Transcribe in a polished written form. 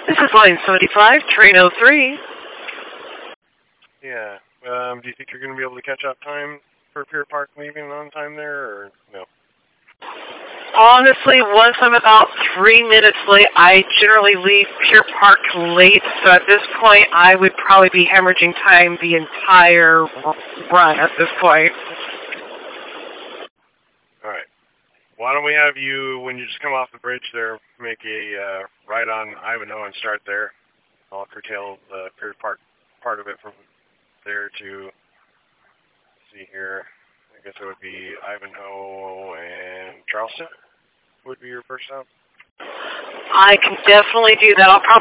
This is line 75, train 03. Yeah. Do you think you're going to be able to catch up time for Pier Park leaving on time there, or no? Honestly, once I'm about 3 minutes late, I generally leave Pier Park late, so at this point, I would probably be hemorrhaging time the entire run at this point. All right. Why don't we have you, when you just come off the bridge there, make a ride on Ivanhoe and start there. I'll curtail the Pier Park part of it from there to, see here, I guess it would be Ivanhoe and Charleston would be your first stop. I can definitely do that. I'll probably